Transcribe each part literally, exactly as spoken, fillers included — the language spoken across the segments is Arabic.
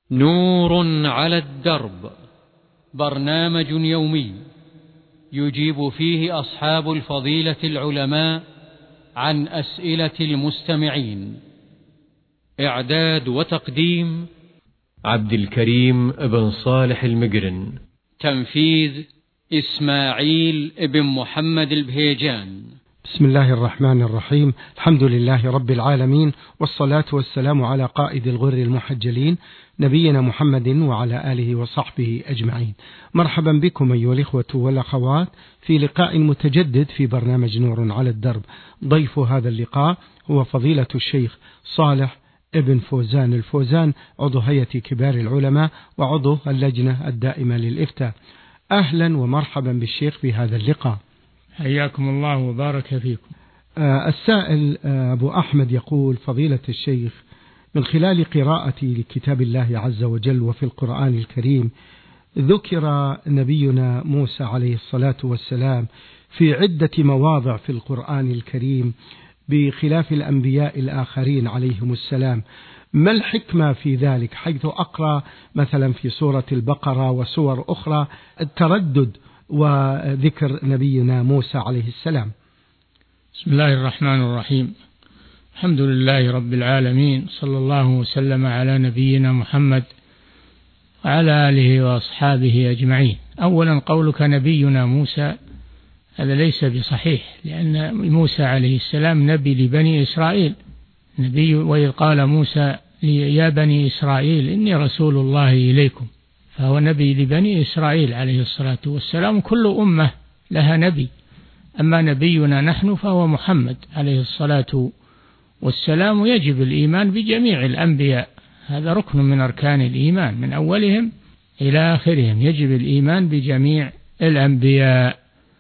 نور على الدرب، برنامج يومي يجيب فيه أصحاب الفضيلة العلماء عن أسئلة المستمعين. إعداد وتقديم عبد الكريم بن صالح المقرن. تنفيذ إسماعيل بن محمد البهيجان. بسم الله الرحمن الرحيم. الحمد لله رب العالمين، والصلاة والسلام على قائد الغر المحجلين نبينا محمد وعلى آله وصحبه أجمعين. مرحبا بكم أيها الإخوة والأخوات في لقاء متجدد في برنامج نور على الدرب. ضيف هذا اللقاء هو فضيلة الشيخ صالح ابن فوزان الفوزان، عضو هيئة كبار العلماء وعضو اللجنة الدائمة للإفتاء. أهلا ومرحبا بالشيخ في هذا اللقاء. حياكم الله وبارك فيكم. آه السائل آه أبو أحمد يقول: فضيلة الشيخ، من خلال قراءتي لكتاب الله عز وجل وفي القرآن الكريم ذكر نبينا موسى عليه الصلاة والسلام في عدة مواضع في القرآن الكريم بخلاف الأنبياء الآخرين عليهم السلام. ما الحكمة في ذلك، حيث أقرأ مثلا في سورة البقرة وسور أخرى التردد وذكر نبينا موسى عليه السلام؟ بسم الله الرحمن الرحيم. الحمد لله رب العالمين، صلى الله وسلم على نبينا محمد وعلى آله وأصحابه أجمعين. أولا، قولك نبينا موسى هذا ليس بصحيح، لأن موسى عليه السلام نبي لبني إسرائيل، نبي. وإذ قال موسى يا بني إسرائيل إني رسول الله إليكم، فهو نبي لبني إسرائيل عليه الصلاة والسلام. كل أمة لها نبي، أما نبينا نحن فهو محمد عليه الصلاة والسلام. يجب الإيمان بجميع الأنبياء، هذا ركن من أركان الإيمان من أولهم إلى آخرهم. يجب الإيمان بجميع الأنبياء،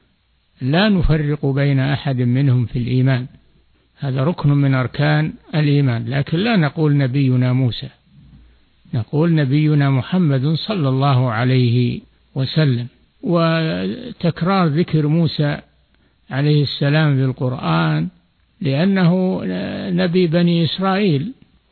لا نفرق بين أحد منهم في الإيمان، هذا ركن من أركان الإيمان. لكن لا نقول نبينا موسى، نقول نبينا محمد صلى الله عليه وسلم. وتكرار ذكر موسى عليه السلام في القرآن لأنه نبي بني إسرائيل،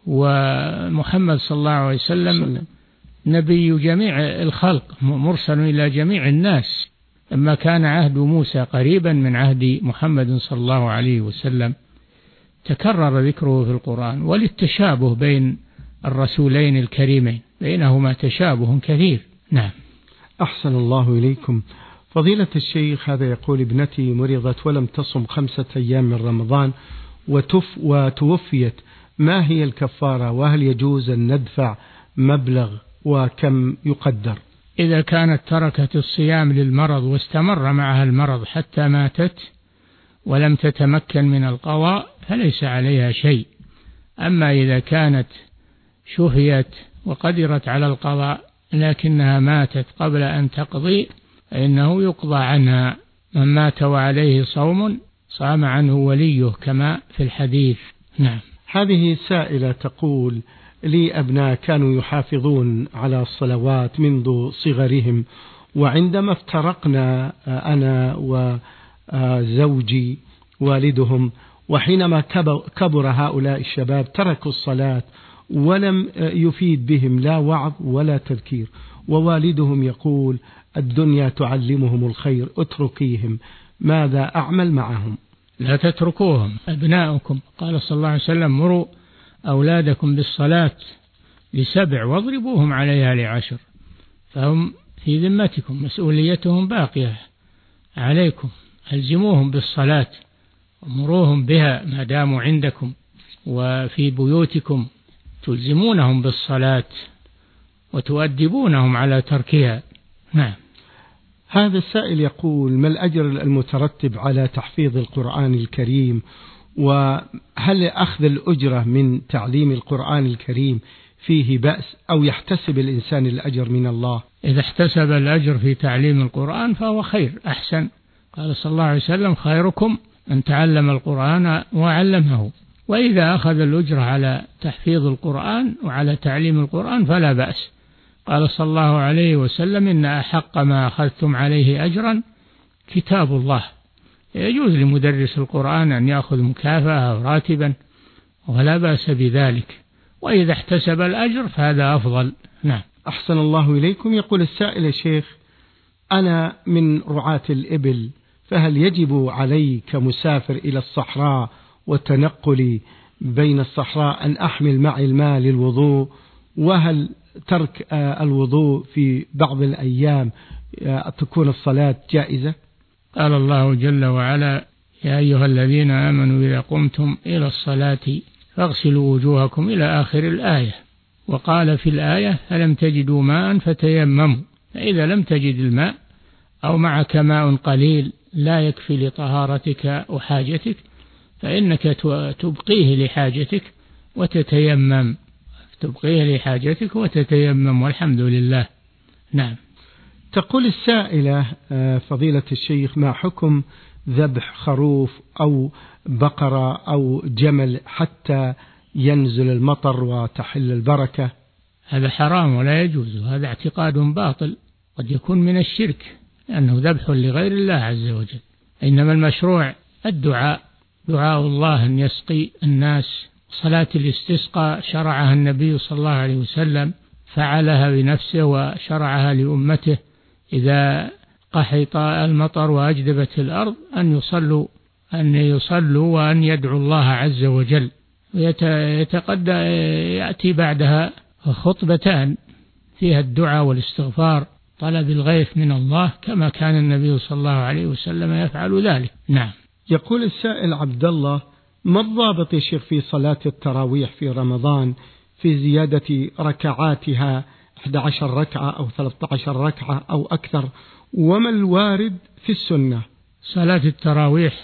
ومحمد صلى الله عليه وسلم نبي جميع الخلق، مرسل إلى جميع الناس. لما كان عهد موسى قريبا من عهد محمد صلى الله عليه وسلم تكرر ذكره في القرآن، وللتشابه بين الرسولين الكريمين، بينهما تشابه كثير. نعم. أحسن الله إليكم. فضيلة الشيخ، هذا يقول: ابنتي مرضت ولم تصم خمسة أيام من رمضان وتف وتوفيت، ما هي الكفارة، وهل يجوز أن ندفع مبلغ وكم يقدر؟ إذا كانت تركت الصيام للمرض واستمر معها المرض حتى ماتت ولم تتمكن من القضاء فليس عليها شيء. أما إذا كانت شفيت وقدرت على القضاء لكنها ماتت قبل أن تقضي فإنه يقضى عنها. من مات وعليه صوم صام عنه وليه كما في الحديث. نعم. هذه سائلة تقول: لي أبناء كانوا يحافظون على الصلوات منذ صغرهم، وعندما افترقنا أنا وزوجي والدهم، وحينما كبر هؤلاء الشباب تركوا الصلاة ولم يفيد بهم لا وعظ ولا تذكير، ووالدهم يقول: الدنيا تعلمهم الخير، اتركيهم، ماذا أعمل معهم؟ لا تتركوهم، أبناؤكم. قال صلى الله عليه وسلم: مروا أولادكم بالصلاة لسبع واضربوهم عليها لعشر، فهم في ذمتكم، مسؤوليتهم باقية عليكم، ألزموهم بالصلاة ومروهم بها ما داموا عندكم وفي بيوتكم، تلزمونهم بالصلاة وتؤدبونهم على تركها. نعم. هذا السائل يقول: ما الأجر المترتب على تحفيظ القرآن الكريم، وهل أخذ الأجرة من تعليم القرآن الكريم فيه بأس، أو يحتسب الإنسان الأجر من الله؟ إذا احتسب الأجر في تعليم القرآن فهو خير، أحسن. قال صلى الله عليه وسلم: خيركم من تعلم القرآن وعلمه. وإذا أخذ الأجر على تحفيظ القرآن وعلى تعليم القرآن فلا بأس. قال صلى الله عليه وسلم: إن أحق ما أخذتم عليه أجرا كتاب الله. يجوز لمدرس القرآن أن يأخذ مكافأة أو راتبا ولا بأس بذلك، وإذا احتسب الأجر فهذا أفضل. نعم. أحسن الله إليكم. يقول السائل: يا شيخ، أنا من رعاة الإبل، فهل يجب علي كمسافر إلى الصحراء والتنقل بين الصحراء أن أحمل معي الماء للوضوء؟ وهل ترك الوضوء في بعض الأيام تكون الصلاة جائزة؟ قال الله جل وعلا: يا أيها الذين آمنوا إذا قمتم إلى الصلاة فاغسلوا وجوهكم إلى آخر الآية. وقال في الآية: فلم تجدوا ماء فتيمموا. فإذا لم تجد الماء أو معك ماء قليل لا يكفي لطهارتك وحاجتك فإنك تبقيه لحاجتك وتتيمم تبقيه لحاجتك وتتيمم والحمد لله. نعم. تقول السائلة: فضيلة الشيخ، ما حكم ذبح خروف أو بقرة أو جمل حتى ينزل المطر وتحل البركة؟ هذا حرام ولا يجوز، هذا اعتقاد باطل قد يكون من الشرك لأنه ذبح لغير الله عز وجل. إنما المشروع الدعاء، دعاء الله أن يسقي الناس. صلاة الاستسقاء شرعها النبي صلى الله عليه وسلم، فعلها بنفسه وشرعها لأمته إذا قحط المطر وأجدبت الأرض أن يصلوا أن يصلوا وأن يدعوا الله عز وجل. ويتقدم يأتي بعدها خطبتان فيها الدعاء والاستغفار، طلب الغيث من الله، كما كان النبي صلى الله عليه وسلم يفعل ذلك. نعم. يقول السائل عبد الله: ما الضابط يا شيخ في صلاة التراويح في رمضان في زيادة ركعاتها إحدى عشرة ركعة أو ثلاثة عشر ركعة أو أكثر، وما الوارد في السنة؟ صلاة التراويح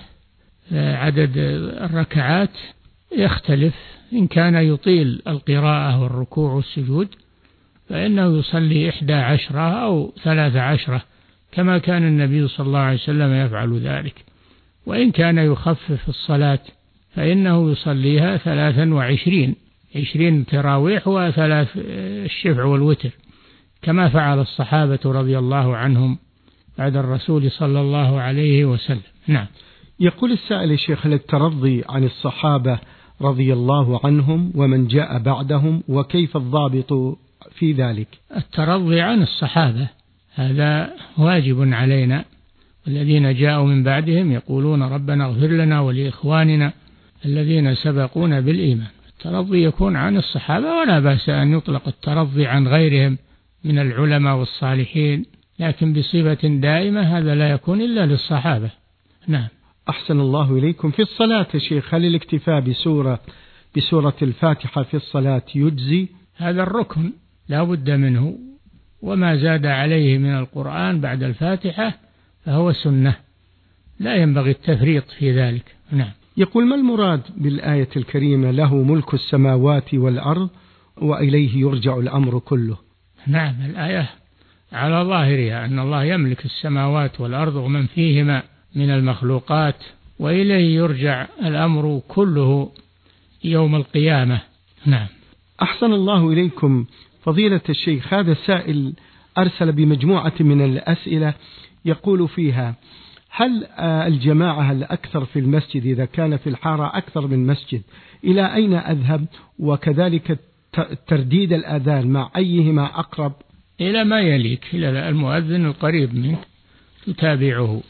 عدد الركعات يختلف، إن كان يطيل القراءة والركوع والسجود فإنه يصلي إحدى عشرة أو ثلاثة عشرة كما كان النبي صلى الله عليه وسلم يفعل ذلك، وإن كان يخفف الصلاة فإنه يصليها ثلاثا وعشرين عشرين تراويح وثلاث الشفع والوتر كما فعل الصحابة رضي الله عنهم بعد الرسول صلى الله عليه وسلم. نعم. يقول السائل: الشيخ، هل الترضي عن الصحابة رضي الله عنهم ومن جاء بعدهم، وكيف الضابط في ذلك؟ الترضي عن الصحابة هذا واجب علينا، والذين جاءوا من بعدهم يقولون ربنا اغفر لنا ولإخواننا الذين سبقونا بالإيمان. الترضي يكون عن الصحابة، ولا بأس أن يطلق الترضي عن غيرهم من العلماء والصالحين، لكن بصفة دائمة هذا لا يكون إلا للصحابة. نعم. أحسن الله إليكم. في الصلاة يا شيخ، هل الاكتفاء بسورة بسورة الفاتحة في الصلاة يجزي؟ هذا الركن لا بد منه، وما زاد عليه من القرآن بعد الفاتحة فهو سنة، لا ينبغي التفريط في ذلك. نعم. يقول: ما المراد بالآية الكريمة له ملك السماوات والأرض وإليه يرجع الأمر كله؟ نعم، الآية على ظاهرها أن الله يملك السماوات والأرض ومن فيهما من المخلوقات، وإليه يرجع الأمر كله يوم القيامة. نعم. أحسن الله إليكم. فضيلة الشيخ، هذا السائل أرسل بمجموعة من الأسئلة يقول فيها: هل الجماعة الأكثر في المسجد إذا كان في الحارة أكثر من مسجد إلى أين أذهب؟ وكذلك ترديد الأذان مع أيهما أقرب؟ إلى ما يليك، إلى المؤذن القريب منك تتابعه،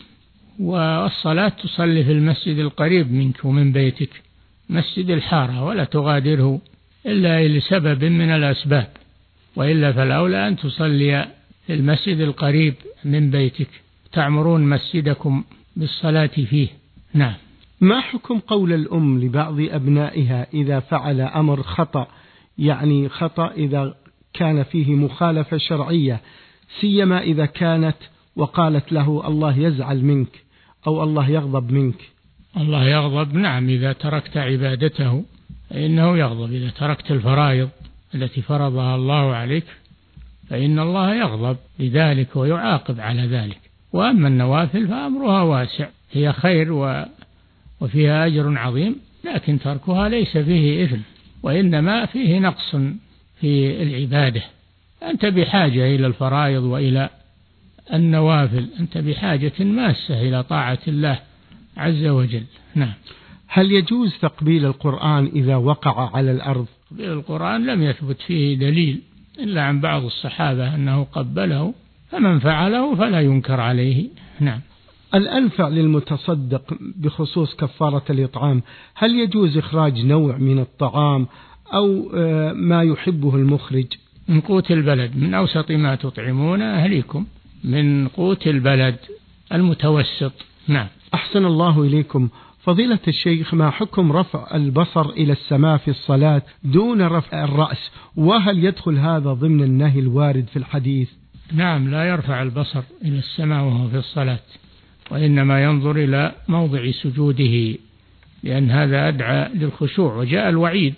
والصلاة تصلي في المسجد القريب منك ومن بيتك، مسجد الحارة، ولا تغادره إلا لسبب من الأسباب، وإلا فالأولى أن تصلي في المسجد القريب من بيتك، تعمرون مسجدكم بالصلاة فيه. نعم. ما حكم قول الأم لبعض أبنائها إذا فعل أمر خطأ، يعني خطأ إذا كان فيه مخالفة شرعية، سيما إذا كانت وقالت له الله يزعل منك أو الله يغضب منك؟ الله يغضب، نعم، إذا تركت عبادته فإنه يغضب. إذا تركت الفرائض التي فرضها الله عليك فإن الله يغضب لذلك ويعاقب على ذلك. وأما النوافل فأمرها واسع، هي خير و... وفيها أجر عظيم، لكن تركها ليس فيه إثم، وإنما فيه نقص في العبادة. أنت بحاجة إلى الفرائض وإلى النوافل، أنت بحاجة ماسة إلى طاعة الله عز وجل. نعم. هل يجوز تقبيل القرآن إذا وقع على الأرض تقبيل القرآن لم يثبت فيه دليل إلا عن بعض الصحابة أنه قبله، فمن فعله فلا ينكر عليه. نعم. الأنفع للمتصدق بخصوص كفارة الإطعام، هل يجوز إخراج نوع من الطعام أو ما يحبه المخرج؟ من قوت البلد، من أوسط ما تطعمون أهليكم، من قوت البلد المتوسط. نعم. أحسن الله إليكم. فضيلة الشيخ، ما حكم رفع البصر إلى السماء في الصلاة دون رفع الرأس، وهل يدخل هذا ضمن النهي الوارد في الحديث؟ نعم، لا يرفع البصر إلى السماء وهو في الصلاة، وإنما ينظر إلى موضع سجوده، لأن هذا أدعى للخشوع. وجاء الوعيد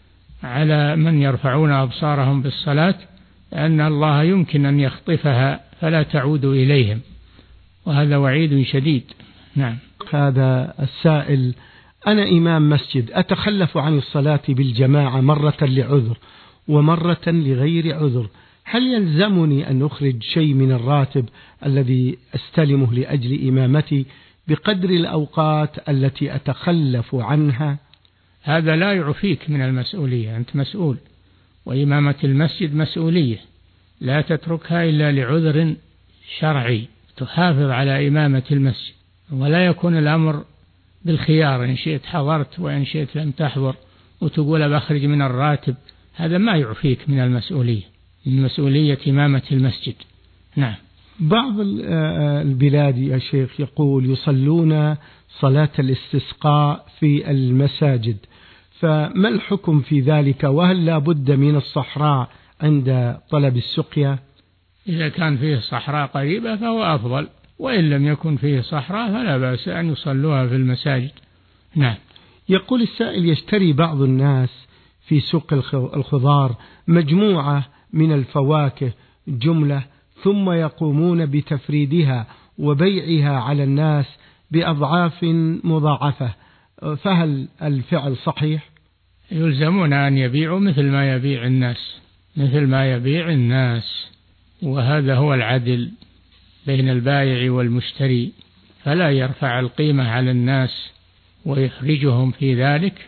على من يرفعون أبصارهم بالصلاة، لأن الله يمكن أن يخطفها فلا تعود إليهم، وهذا وعيد شديد. نعم. هذا السائل: أنا إمام مسجد، أتخلف عن الصلاة بالجماعة مرة لعذر ومرة لغير عذر، هل يلزمني أن أخرج شيء من الراتب الذي أستلمه لأجل إمامتي بقدر الأوقات التي أتخلف عنها؟ هذا لا يعفيك من المسؤولية، أنت مسؤول، وإمامة المسجد مسؤولية لا تتركها إلا لعذر شرعي، تحافظ على إمامة المسجد، ولا يكون الأمر بالخيار، إن شئت حضرت وإن شئت لم تحضر، وتقول بخرج من الراتب. هذا ما يعفيك من المسؤولية، من مسؤولية إمامة المسجد. نعم. بعض البلاد يا شيخ يقول يصلون صلاة الاستسقاء في المساجد، فما الحكم في ذلك؟ وهل لا بد من الصحراء عند طلب السقيا؟ إذا كان فيه صحراء قريبة فهو أفضل، وإن لم يكن فيه صحراء فلا بأس أن يصلوها في المساجد. نعم. يقول السائل: يشتري بعض الناس في سوق الخضار مجموعة من الفواكه جملة، ثم يقومون بتفريدها وبيعها على الناس بأضعاف مضاعفة، فهل الفعل صحيح؟ يلزمون أن يبيعوا مثل ما يبيع الناس، مثل ما يبيع الناس، وهذا هو العدل بين البائع والمشتري، فلا يرفع القيمة على الناس ويحرجهم في ذلك،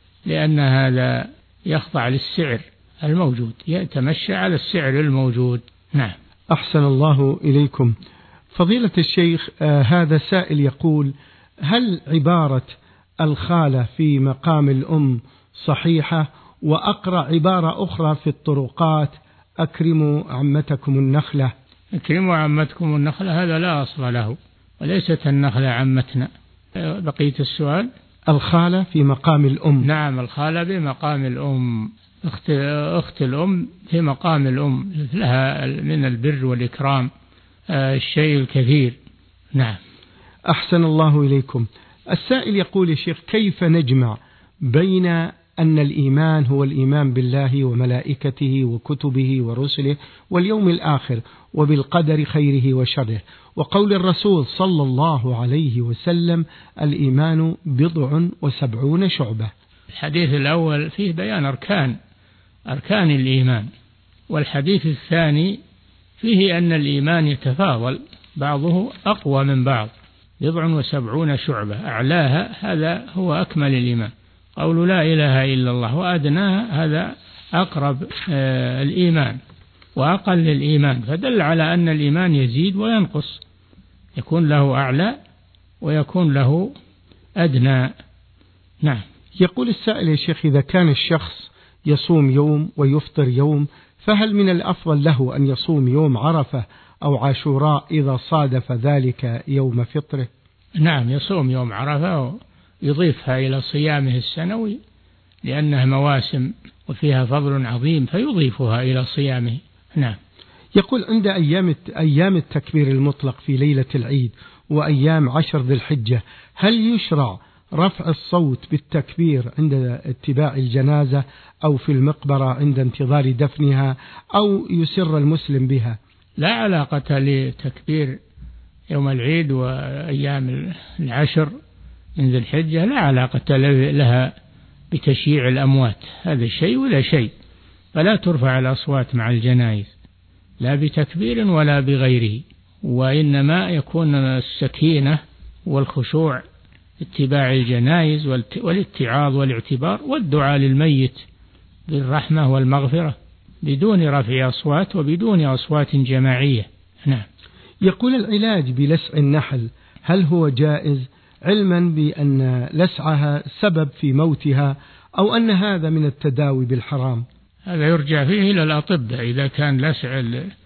لأن هذا يخضع للسعر الموجود، يتمشى على السعر الموجود. نعم. أحسن الله إليكم. فضيلة الشيخ، آه هذا سائل يقول: هل عبارة الخالة في مقام الأم صحيحة؟ وأقرأ عبارة أخرى في الطرقات: أكرموا عمتكم النخلة. أكرموا عمتكم النخلة هذا لا أصل له، وليست النخلة عمتنا. بقية السؤال: الخالة في مقام الأم. نعم، الخالة بمقام الأم، أخت, أخت الأم في مقام الأم، لها من البر والإكرام الشيء الكثير. نعم. أحسن الله إليكم. السائل يقول: يا شيخ، كيف نجمع بين أن الإيمان هو الإيمان بالله وملائكته وكتبه ورسله واليوم الآخر وبالقدر خيره وشره، وقول الرسول صلى الله عليه وسلم: الإيمان بضع وسبعون شعبة؟ الحديث الأول فيه بيان أركان أركان الإيمان، والحديث الثاني فيه أن الإيمان يتفاضل، بعضه أقوى من بعض، بضع وسبعون شعبة، أعلاها هذا هو أكمل الإيمان، قول لا إله إلا الله، وأدناها هذا أقرب آه الإيمان وأقل الإيمان، فدل على أن الإيمان يزيد وينقص، يكون له أعلى ويكون له أدنى. نعم. يقول السائل: يا شيخ، إذا كان الشخص يصوم يوم ويفطر يوم، فهل من الأفضل له أن يصوم يوم عرفة أو عاشوراء إذا صادف ذلك يوم فطره؟ نعم، يصوم يوم عرفة ويضيفها إلى صيامه السنوي، لأنها مواسم وفيها فضل عظيم، فيضيفها إلى صيامه. نعم. يقول: عند أيام أيام التكبير المطلق في ليلة العيد وأيام عشر ذي الحجة، هل يشرع رفع الصوت بالتكبير عند اتباع الجنازة أو في المقبرة عند انتظار دفنها، أو يسر المسلم بها؟ لا علاقة لتكبير يوم العيد وأيام العشر من ذي الحجة، لا علاقة لها بتشييع الأموات، هذا شيء ولا شيء، فلا ترفع الأصوات مع الجنائز لا بتكبير ولا بغيره، وإنما يكون السكينة والخشوع اتباع الجنائز والاتعاظ والاعتبار والدعاء للميت بالرحمة والمغفرة بدون رفع أصوات وبدون أصوات جماعية. نعم. يقول العلاج بلسع النحل هل هو جائز، علما بأن لسعها سبب في موتها، أو أن هذا من التداوي بالحرام؟ هذا يرجع فيه إلى الأطباء، إذا كان لسع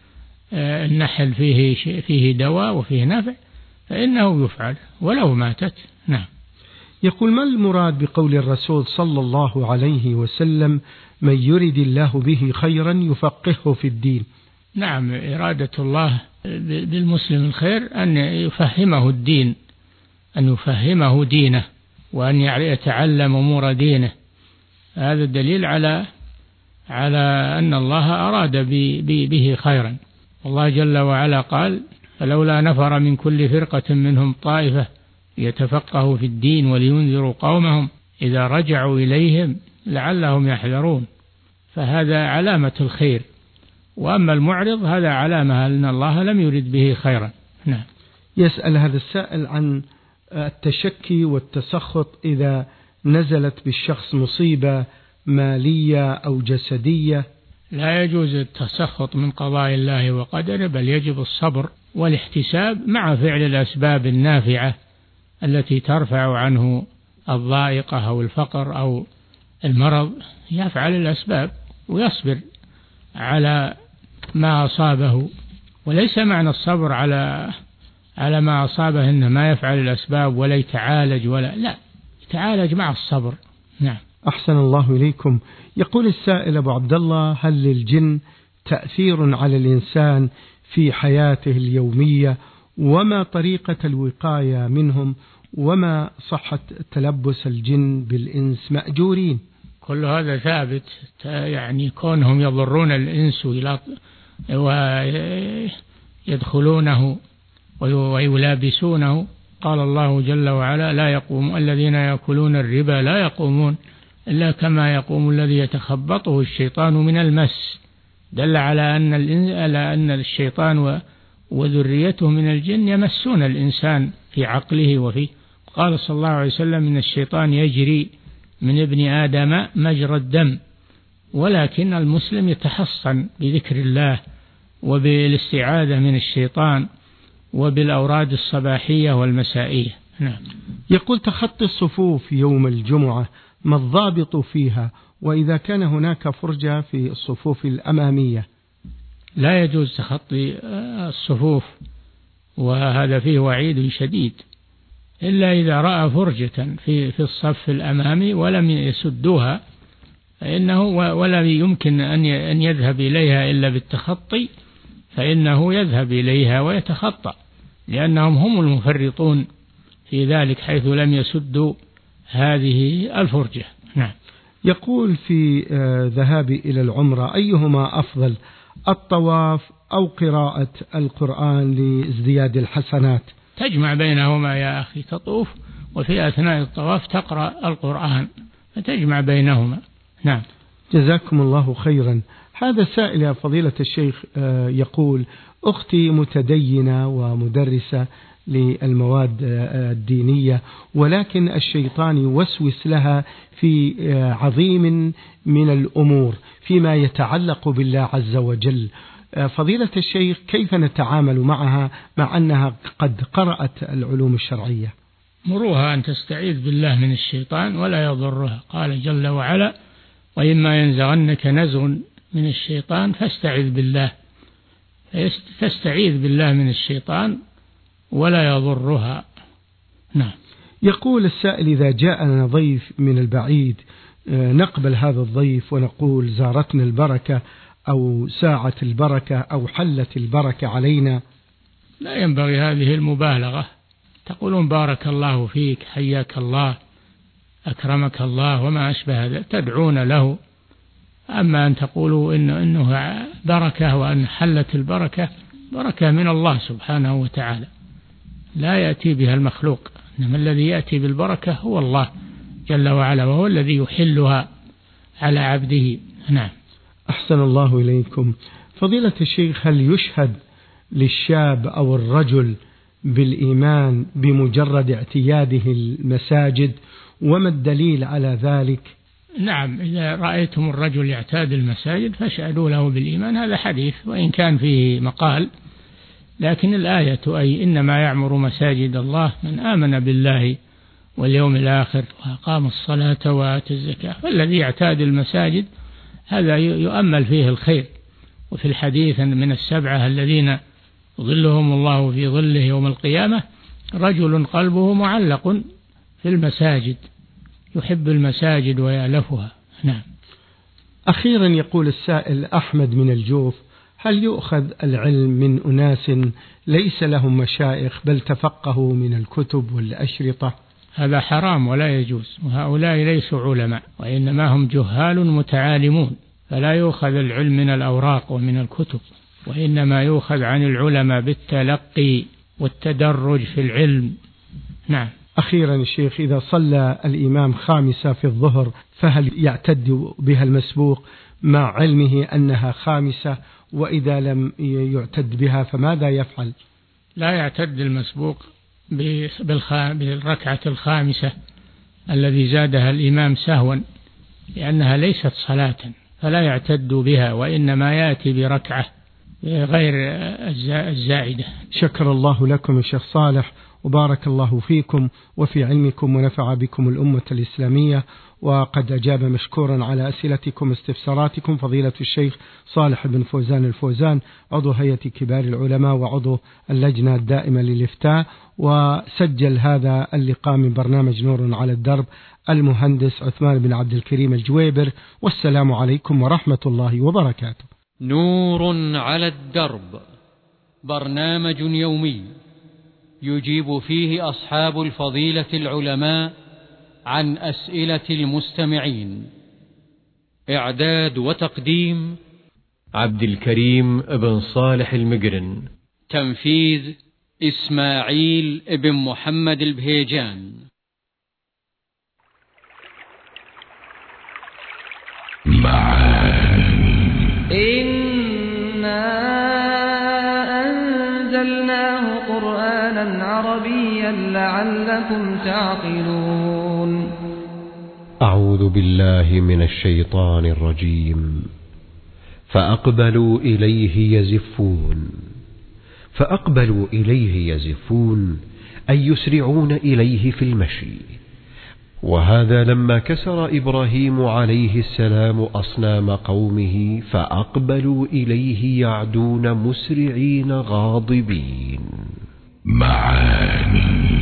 النحل فيه فيه دواء وفيه نفع فإنه يفعل ولو ماتت. نعم. يقول ما المراد بقول الرسول صلى الله عليه وسلم من يرد الله به خيرا يفقهه في الدين؟ نعم، إرادة الله بالمسلم الخير أن يفهمه الدين، أن يفهمه دينه، وأن يتعلم أمور دينه. هذا الدليل على على أن الله أراد به خيرا. الله جل وعلا قال فلولا نفر من كل فرقة منهم طائفة يتفقهوا في الدين ولينذروا قومهم إذا رجعوا إليهم لعلهم يحذرون. فهذا علامة الخير، وأما المعرض هذا علامة أن الله لم يرد به خيرا. نعم. يسأل هذا السائل عن التشكي والتسخط إذا نزلت بالشخص مصيبة مالية أو جسدية. لا يجوز التسخط من قضاء الله وقدره، بل يجب الصبر والاحتساب مع فعل الأسباب النافعة التي ترفع عنه الضائقة أو الفقر أو المرض. يفعل الأسباب ويصبر على ما أصابه، وليس معنى الصبر على على ما أصابه إنه ما يفعل الأسباب ولا يتعالج، ولا لا يتعالج مع الصبر. نعم. أحسن الله إليكم. يقول السائل أبو عبد الله هل للجن تأثير على الإنسان في حياته اليومية، وما طريقة الوقاية منهم، وما صحة تلبس الجن بالإنس مأجورين؟ كل هذا ثابت، يعني كونهم يضرون الإنس ويدخلونه ويلابسونه. قال الله جل وعلا لا يقوم الذين يأكلون الربا لا يقومون إلا كما يقوم الذي يتخبطه الشيطان من المس. دل على أن على أن الشيطان وذريته من الجن يمسون الإنسان في عقله وفي. قال صلى الله عليه وسلم إن الشيطان يجري من ابن آدم مجرى الدم، ولكن المسلم يتحصن بذكر الله وبالاستعاذة من الشيطان وبالأوراد الصباحية والمسائية. نعم. يقول تخطي الصفوف يوم الجمعة ما الضابط فيها، وإذا كان هناك فرجة في الصفوف الأمامية؟ لا يجوز تخطي الصفوف، وهذا فيه وعيد شديد، إلا إذا رأى فرجة في في الصف الأمامي ولم يسدوها فإنه ولا يمكن أن يذهب إليها إلا بالتخطي، فإنه يذهب إليها ويتخطى، لأنهم هم المفرطون في ذلك حيث لم يسدوا هذه الفرجة. نعم. يقول في ذهاب إلى العمرة أيهما أفضل، الطواف أو قراءة القرآن لازدياد الحسنات؟ تجمع بينهما يا أخي، تطوف وفي أثناء الطواف تقرأ القرآن، فتجمع بينهما. نعم. جزاكم الله خيرا. هذا سائل يا فضيلة الشيخ يقول أختي متدينة ومدرسة للمواد الدينية، ولكن الشيطان يوسوس لها في عظيم من الأمور فيما يتعلق بالله عز وجل. فضيلة الشيخ كيف نتعامل معها مع أنها قد قرأت العلوم الشرعية؟ مروها أن تستعيذ بالله من الشيطان ولا يضرها. قال جل وعلا وإما ينزغنك نزغ من الشيطان فاستعذ بالله، فاستعيذ بالله من الشيطان ولا يضرها. نعم. يقول السائل إذا جاءنا ضيف من البعيد نقبل هذا الضيف ونقول زارتنا البركة أو ساعة البركة أو حلت البركة علينا؟ لا ينبغي هذه المبالغة. تقولون بارك الله فيك، حياك الله، أكرمك الله وما أشبه ذلك، تدعون له. أما أن تقولوا إنه, إنه بركة وأن حلت البركة، بركة من الله سبحانه وتعالى لا يأتي بها المخلوق، إنما الذي يأتي بالبركة هو الله جل وعلا، وهو الذي يحلها على عبده. نعم. أحسن الله إليكم. فضيلة الشيخ هل يشهد للشاب أو الرجل بالإيمان بمجرد اعتياده المساجد، وما الدليل على ذلك؟ نعم، إذا رأيتم الرجل يعتاد المساجد فاشهدوا له بالإيمان، هذا حديث وإن كان فيه مقال، لكن الآية أي إنما يعمر مساجد الله من آمن بالله واليوم الآخر وأقام الصلاة وآتى الزكاة. فالذي يعتاد المساجد هذا يؤمل فيه الخير. وفي الحديث من السبعة الذين ظلهم الله في ظله يوم القيامة رجل قلبه معلق في المساجد يحب المساجد ويألفها. نعم. أخيرا يقول السائل أحمد من الجوف: هل يؤخذ العلم من أناس ليس لهم مشايخ بل تفقهوا من الكتب والأشرطة؟ هذا حرام ولا يجوز، وهؤلاء ليسوا علماء وإنما هم جهال متعالمون، فلا يؤخذ العلم من الأوراق ومن الكتب، وإنما يؤخذ عن العلماء بالتلقي والتدرج في العلم. نعم. أخيرا الشيخ، إذا صلى الإمام خامسة في الظهر فهل يعتد بها المسبوق مع علمه أنها خامسة؟ وإذا لم يعتد بها فماذا يفعل؟ لا يعتد المسبوق بالركعة الخامسة الذي زادها الإمام سهوا، لأنها ليست صلاة، فلا يعتد بها، وإنما يأتي بركعة غير الزائدة. شكر الله لكم يا شيخ صالح، وبارك الله فيكم وفي علمكم ونفع بكم الأمة الإسلامية. وقد أجاب مشكورا على أسئلتكم واستفساراتكم فضيلة الشيخ صالح بن فوزان الفوزان، عضو هيئة كبار العلماء وعضو اللجنة الدائمة للإفتاء. وسجل هذا اللقاء من برنامج نور على الدرب المهندس عثمان بن عبد الكريم الجويبر. والسلام عليكم ورحمة الله وبركاته. نور على الدرب، برنامج يومي يجيب فيه أصحاب الفضيلة العلماء عن أسئلة المستمعين. إعداد وتقديم عبد الكريم بن صالح المقرن. تنفيذ إسماعيل بن محمد البهيجان. إنا أنزلناه قرآنا عربيا لعلكم تعقلون. أعوذ بالله من الشيطان الرجيم. فأقبلوا إليه يزفون فأقبلوا إليه يزفون أي يسرعون إليه في المشي. وهذا لما كسر إبراهيم عليه السلام أصنام قومه فأقبلوا إليه يعدون مسرعين غاضبين. معاني